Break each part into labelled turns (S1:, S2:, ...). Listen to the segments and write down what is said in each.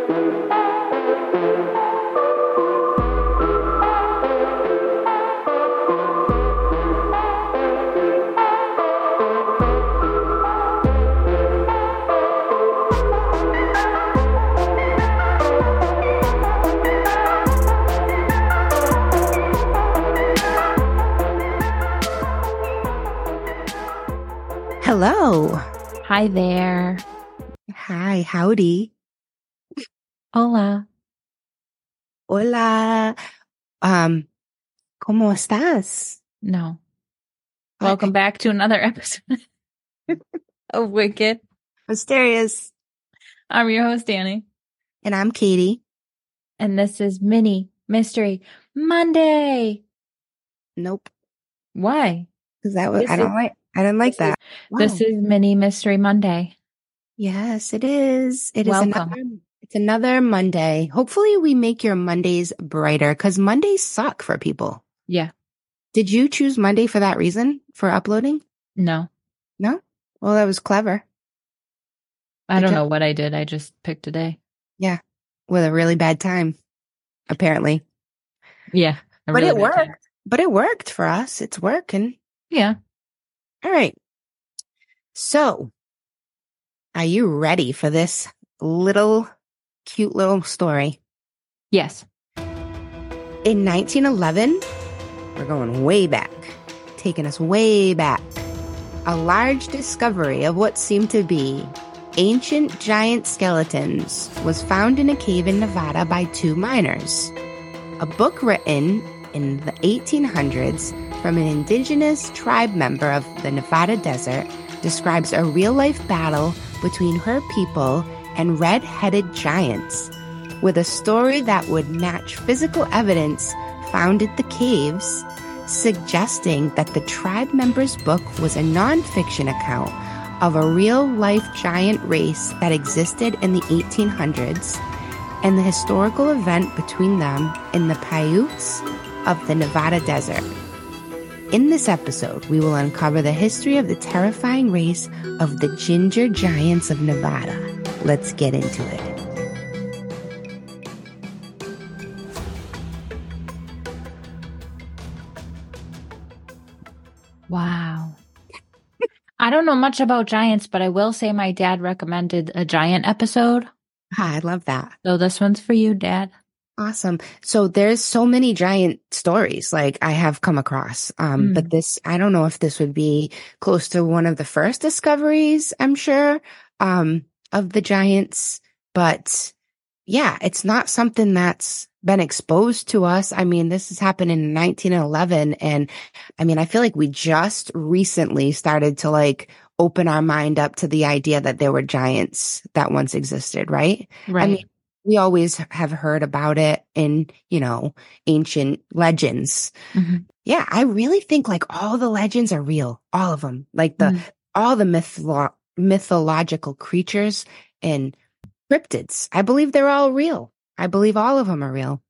S1: Hello.
S2: Hi there.
S1: Hi, howdy.
S2: Hola.
S1: Hola. ¿Cómo estás?
S2: No.
S1: What?
S2: Welcome back to another episode of Wicked.
S1: Mysterious.
S2: I'm your host, Danny.
S1: And I'm Katie.
S2: And this is Mini Mystery Monday.
S1: Nope.
S2: Why?
S1: Because I didn't like that.
S2: This is Mini Mystery Monday.
S1: Yes, it is.
S2: Welcome.
S1: It's another Monday. Hopefully we make your Mondays brighter because Mondays suck for people.
S2: Yeah.
S1: Did you choose Monday for that reason? For uploading?
S2: No.
S1: No? Well, that was clever.
S2: I don't know what I did. I just picked a day.
S1: Yeah. With a really bad time, apparently.
S2: Yeah.
S1: But it worked. But it worked for us. It's working.
S2: Yeah.
S1: All right. So, are you ready for this cute little story?
S2: Yes.
S1: In 1911, we're going way back, taking us way back. A large discovery of what seemed to be ancient giant skeletons was found in a cave in Nevada by two miners. A book written in the 1800s from an indigenous tribe member of the Nevada desert describes a real-life battle between her people and red-headed giants, with a story that would match physical evidence found at the caves, suggesting that the tribe member's book was a non-fiction account of a real-life giant race that existed in the 1800s and the historical event between them in the Paiutes of the Nevada desert. In this episode, we will uncover the history of the terrifying race of the Ginger Giants of Nevada. Let's get into it.
S2: Wow. I don't know much about giants, but I will say my dad recommended a giant episode.
S1: I love that.
S2: So this one's for you, Dad.
S1: Awesome. So there's so many giant stories like I have come across. But this, I don't know if this would be close to one of the first discoveries, I'm sure, of the giants. But yeah, it's not something that's been exposed to us. I mean, this has happened in 1911. And I mean, I feel like we just recently started to like open our mind up to the idea that there were giants that once existed, right?
S2: Right.
S1: I mean, we always have heard about it in, ancient legends.
S2: Mm-hmm.
S1: Yeah, I really think like all the legends are real. All of them. Like all the mythological creatures and cryptids. I believe they're all real. I believe all of them are real.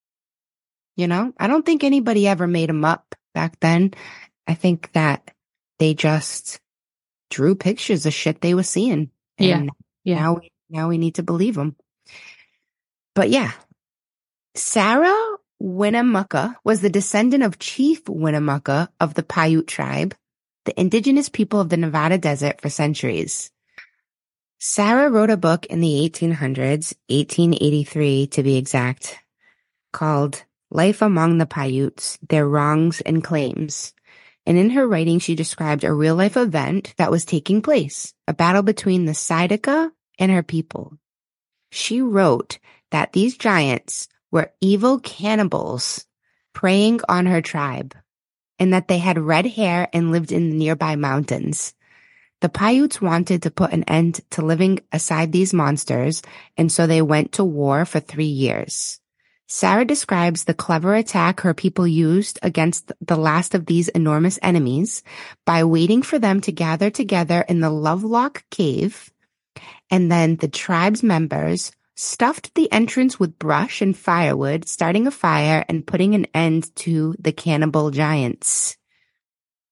S1: I don't think anybody ever made them up back then. I think that they just drew pictures of shit they were seeing. And
S2: Yeah.
S1: Now we need to believe them. But yeah, Sarah Winnemucca was the descendant of Chief Winnemucca of the Paiute tribe, the indigenous people of the Nevada desert for centuries. Sarah wrote a book in the 1800s, 1883 to be exact, called Life Among the Paiutes, Their Wrongs and Claims. And in her writing, she described a real-life event that was taking place, a battle between the Sidica and her people. She wrote that these giants were evil cannibals preying on her tribe, and that they had red hair and lived in the nearby mountains. The Paiutes wanted to put an end to living aside these monsters, and so they went to war for 3 years. Sarah describes the clever attack her people used against the last of these enormous enemies by waiting for them to gather together in the Lovelock Cave, and then the tribe's members stuffed the entrance with brush and firewood, starting a fire and putting an end to the cannibal giants.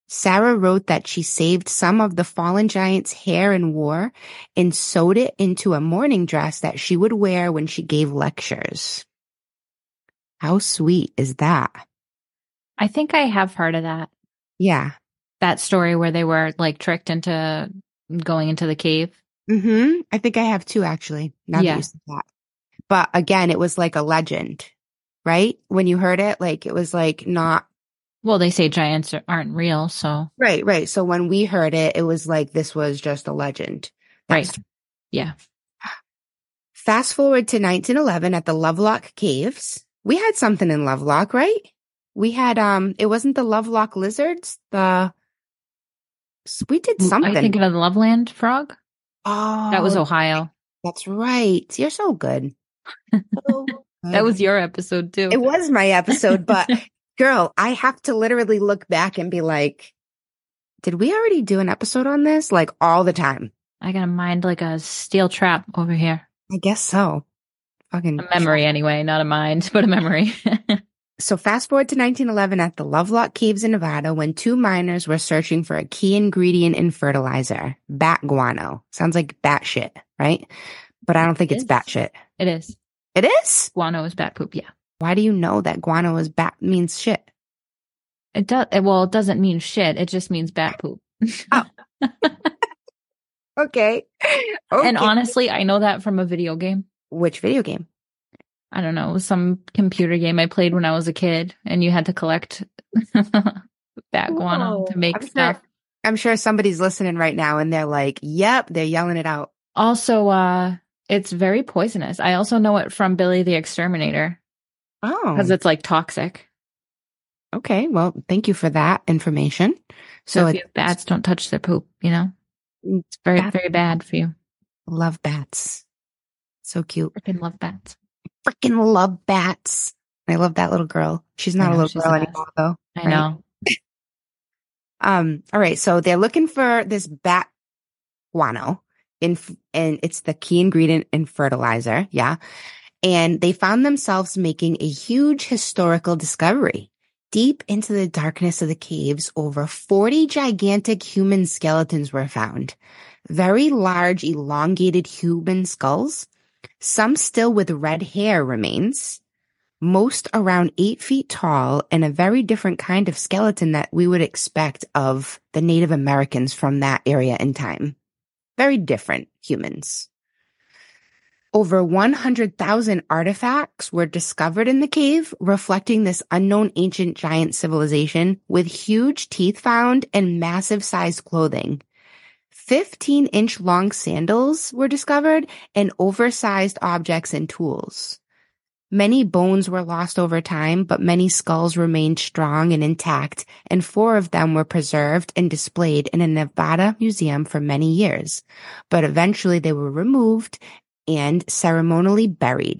S1: Sarah wrote that she saved some of the fallen giant's hair and wore and sewed it into a mourning dress that she would wear when she gave lectures. How sweet is that?
S2: I think I have heard of that.
S1: Yeah.
S2: That story where they were like tricked into going into the cave.
S1: I think I have too, actually, now that you said that. But again, it was like a legend, right? When you heard it, like, it was like not.
S2: Well, they say giants aren't real, so.
S1: Right. So when we heard it, it was like this was just a legend.
S2: Right. Yeah.
S1: Fast forward to 1911 at the Lovelock Caves. We had something in Lovelock, right? We had, it wasn't the Lovelock lizards, we did something.
S2: Are you thinking of the Loveland frog?
S1: Oh.
S2: That was Ohio.
S1: That's right. You're so good.
S2: That was your episode too.
S1: It was my episode, but girl, I have to literally look back and be like, did we already do an episode on this? Like all the time.
S2: I got a mind like a steel trap over here.
S1: I guess so. Fucking
S2: a memory anyway, not a mind, but a memory.
S1: So fast forward to 1911 at the Lovelock Caves in Nevada when two miners were searching for a key ingredient in fertilizer, bat guano. Sounds like bat shit, right? But I don't think it's bat shit.
S2: It is.
S1: It is?
S2: Guano is bat poop, yeah.
S1: Why do you know that guano is bat means shit?
S2: It does. Well, it doesn't mean shit. It just means bat poop.
S1: Oh. Okay.
S2: And honestly, I know that from a video game.
S1: Which video game?
S2: I don't know, some computer game I played when I was a kid, and you had to collect bat guano to make stuff.
S1: I'm sure somebody's listening right now and they're like, yep, they're yelling it out.
S2: Also, it's very poisonous. I also know it from Billy the Exterminator.
S1: Oh.
S2: Because it's like toxic.
S1: Okay, well, thank you for that information. So
S2: if you have bats, don't touch their poop, you know? It's very, very bad for you.
S1: Love bats. So cute.
S2: Freaking love bats.
S1: Freaking love bats. I love that little girl. She's not a little girl anymore, though.
S2: I know.
S1: All right. So they're looking for this bat guano, and it's the key ingredient in fertilizer. Yeah. And they found themselves making a huge historical discovery. Deep into the darkness of the caves, over 40 gigantic human skeletons were found. Very large, elongated human skulls. Some still with red hair remains, most around 8 feet tall, and a very different kind of skeleton that we would expect of the Native Americans from that area in time. Very different humans. Over 100,000 artifacts were discovered in the cave, reflecting this unknown ancient giant civilization with huge teeth found and massive-sized clothing. 15-inch long sandals were discovered and oversized objects and tools. Many bones were lost over time, but many skulls remained strong and intact, and 4 of them were preserved and displayed in a Nevada museum for many years. But eventually they were removed and ceremonially buried.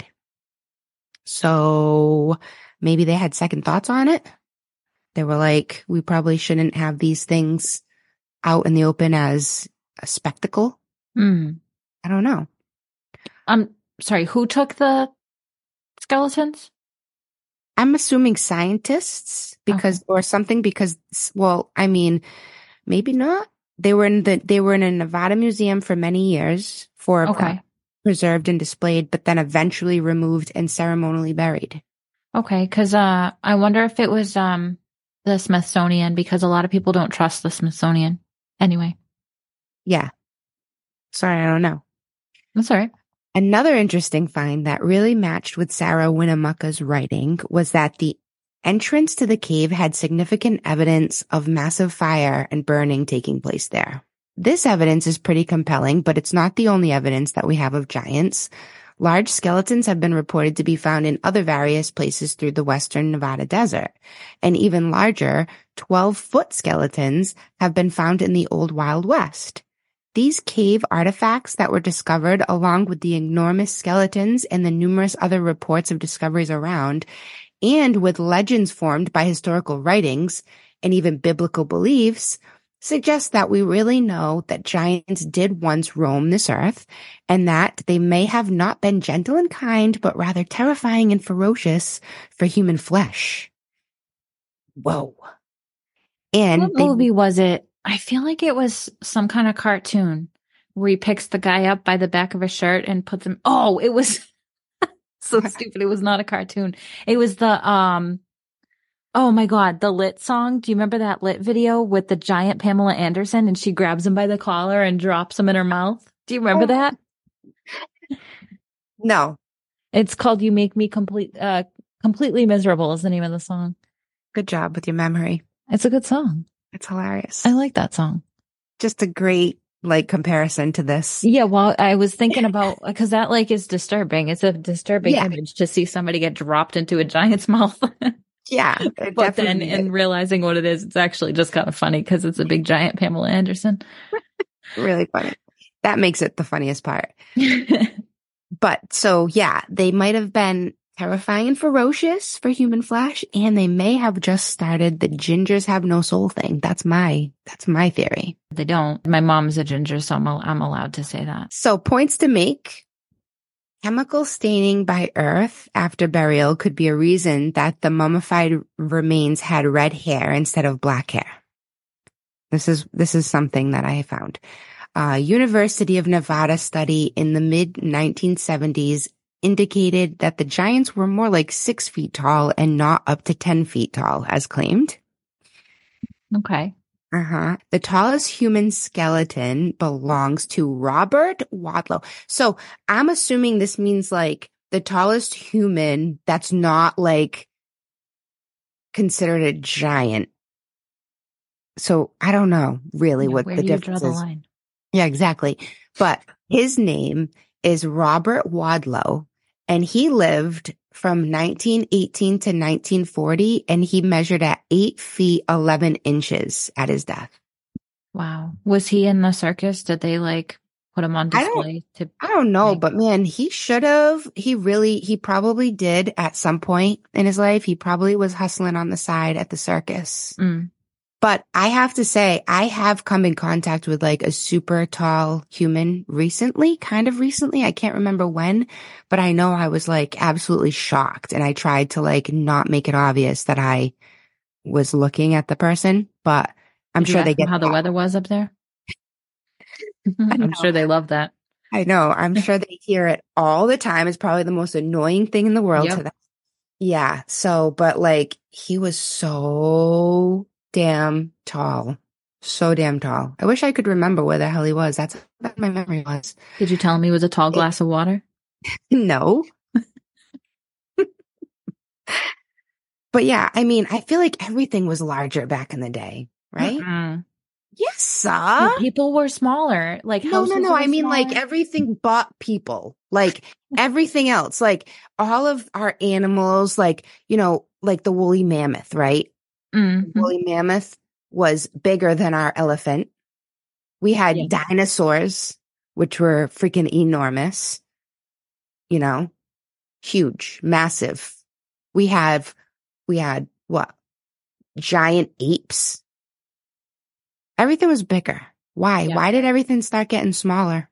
S1: So maybe they had second thoughts on it. They were like, we probably shouldn't have these things out in the open as a spectacle. I don't know.
S2: Sorry, who took the skeletons?
S1: I'm assuming scientists or something because, well, I mean, maybe not. They were in a Nevada museum for many years, 4 of them preserved and displayed, but then eventually removed and ceremonially buried. Okay,
S2: because I wonder if it was the Smithsonian, because a lot of people don't trust the Smithsonian. Anyway.
S1: Yeah. Sorry, I don't know.
S2: That's all right.
S1: Another interesting find that really matched with Sarah Winnemucca's writing was that the entrance to the cave had significant evidence of massive fire and burning taking place there. This evidence is pretty compelling, but it's not the only evidence that we have of giants. Large skeletons have been reported to be found in other various places through the western Nevada desert, and even larger 12-foot skeletons have been found in the Old Wild West. These cave artifacts that were discovered, along with the enormous skeletons and the numerous other reports of discoveries around, and with legends formed by historical writings and even biblical beliefs, suggest that we really know that giants did once roam this earth, and that they may have not been gentle and kind, but rather terrifying and ferocious for human flesh. Whoa. And
S2: What movie was it? I feel like it was some kind of cartoon where he picks the guy up by the back of his shirt and puts him. Oh, it was so stupid. It was not a cartoon. It was the oh my God, the Lit song. Do you remember that Lit video with the giant Pamela Anderson and she grabs him by the collar and drops him in her mouth? Do you remember that?
S1: No.
S2: It's called You Make Me Completely Miserable is the name of the song.
S1: Good job with your memory.
S2: It's a good song.
S1: It's hilarious.
S2: I like that song.
S1: Just a great comparison to this.
S2: Yeah, well, I was thinking about because that is disturbing. It's a disturbing image to see somebody get dropped into a giant's mouth.
S1: Yeah.
S2: But then in realizing what it is, it's actually just kind of funny because it's a big giant Pamela Anderson.
S1: Really funny. That makes it the funniest part. But so, yeah, they might have been terrifying and ferocious for human flesh, and they may have just started the gingers have no soul thing. That's my theory.
S2: They don't. My mom's a ginger, so I'm allowed to say that.
S1: So points to make. Chemical staining by earth after burial could be a reason that the mummified remains had red hair instead of black hair. This is something that I found. University of Nevada study in the mid-1970s indicated that the giants were more like 6 feet tall and not up to 10 feet tall, as claimed.
S2: Okay.
S1: The tallest human skeleton belongs to Robert Wadlow. So I'm assuming this means the tallest human that's not considered a giant. So I don't know really what the difference is.
S2: Line?
S1: Yeah, exactly. But his name is Robert Wadlow, and he lived from 1918 to 1940, and he measured at 8 feet 11 inches at his death.
S2: Wow. Was he in the circus? Did they put him on display?
S1: I don't know, but man, he should have. He probably did at some point in his life. He probably was hustling on the side at the circus. But I have to say, I have come in contact with a super tall human kind of recently. I can't remember when, but I know I was absolutely shocked. And I tried to not make it obvious that I was looking at the person, but I'm sure they get
S2: how the weather was up there. I'm sure they love that.
S1: I know. I'm sure they hear it all the time. It's probably the most annoying thing in the world to them. Yeah. So, but he was so damn tall. So damn tall. I wish I could remember where the hell he was. That's what my memory was.
S2: Did you tell him he was a tall glass of water?
S1: No. But yeah, I mean, I feel like everything was larger back in the day, right?
S2: Mm-hmm.
S1: Yes, sir.
S2: People were smaller.
S1: No. I mean, everything but people. Everything else. All of our animals, the woolly mammoth, right?
S2: Mm-hmm.
S1: The woolly mammoth was bigger than our elephant. We had dinosaurs, which were freaking enormous. Huge, massive. We had what? Giant apes. Everything was bigger. Why?
S2: Yeah.
S1: Why did everything start getting smaller?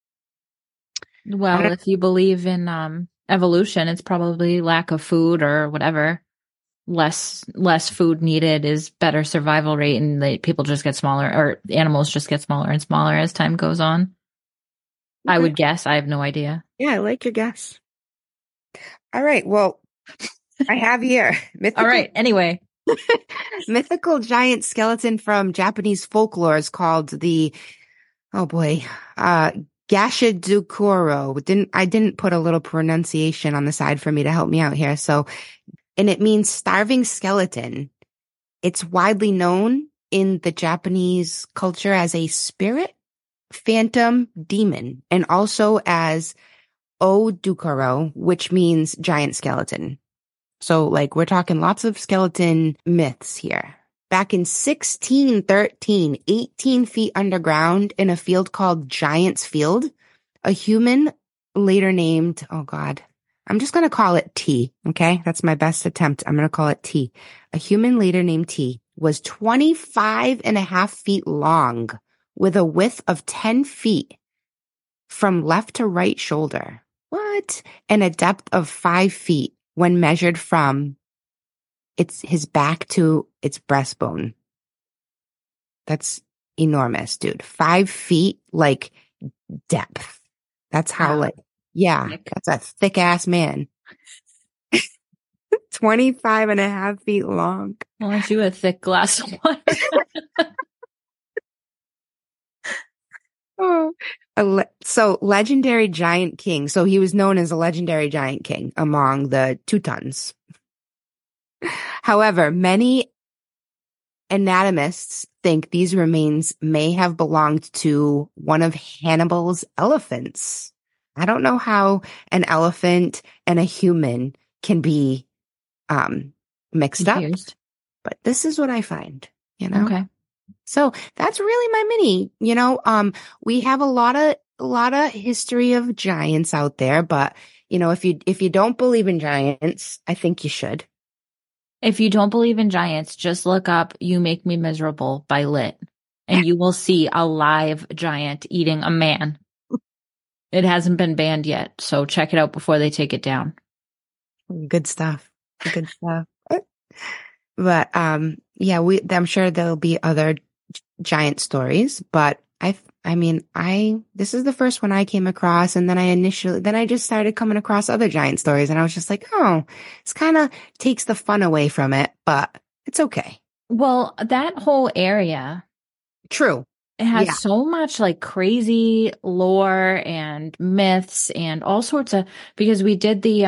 S2: Well, if you believe in evolution, it's probably lack of food or whatever. Less food needed is better survival rate, and people just get smaller, or animals just get smaller and smaller as time goes on. Okay. I would guess. I have no idea.
S1: Yeah, I like your guess. All right. Well, I have here.
S2: All right. Anyway.
S1: Mythical giant skeleton from Japanese folklore is called the, Gashidokuro. I didn't put a little pronunciation on the side for me to help me out here. So, and it means starving skeleton. It's widely known in the Japanese culture as a spirit, phantom, demon, and also as Odukaro, which means giant skeleton. So we're talking lots of skeleton myths here. Back in 1613, 18 feet underground in a field called Giant's Field, a human later named, I'm just going to call it T. Okay. That's my best attempt. I'm going to call it T. A human later named T was 25.5 feet long with a width of 10 feet from left to right shoulder. What? And a depth of 5 feet when measured from his back to its breastbone. That's enormous, dude. 5 feet, like depth. That's how,
S2: Wow.
S1: like, yeah,
S2: Thick.
S1: that's a thick ass man. 25 and a half feet long.
S2: Well, aren't you a thick glass of wine?
S1: Oh. So legendary giant king. So he was known as a legendary giant king among the Teutons. However, many anatomists think these remains may have belonged to one of Hannibal's elephants. I don't know how an elephant and a human can be mixed up,
S2: Confused.
S1: but this is what I find, you know?
S2: Okay.
S1: So that's really my mini, we have a lot of history of giants out there, but if you don't believe in giants, I think you should.
S2: If you don't believe in giants, just look up You Make Me Miserable by Lit, and you will see a live giant eating a man. It hasn't been banned yet, so check it out before they take it down.
S1: Good stuff. Good stuff. But yeah, I'm sure there'll be other giant stories, but this is the first one I came across, and then I just started coming across other giant stories, and I was just like, oh, it's kind of takes the fun away from it, but it's okay.
S2: Well, that whole area,
S1: True.
S2: it has
S1: Yeah.
S2: so much like crazy lore and myths and all sorts of, because we did the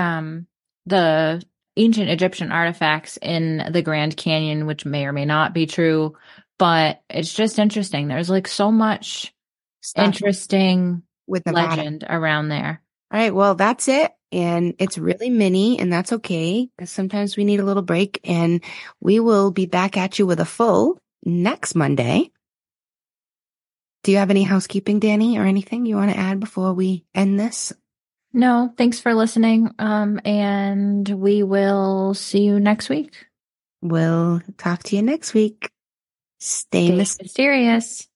S2: ancient Egyptian artifacts in the Grand Canyon, which may or may not be true, but it's just interesting. There's like so much
S1: Stuff
S2: interesting
S1: with Nevada.
S2: legend around there.
S1: All right, well, that's it. And it's really mini, and that's okay, because sometimes we need a little break, and we will be back at you with a full next Monday. Do you have any housekeeping, Danny, or anything you want to add before we end this?
S2: No, thanks for listening. And we will see you next week.
S1: We'll talk to you next week. Stay
S2: Stay mysterious.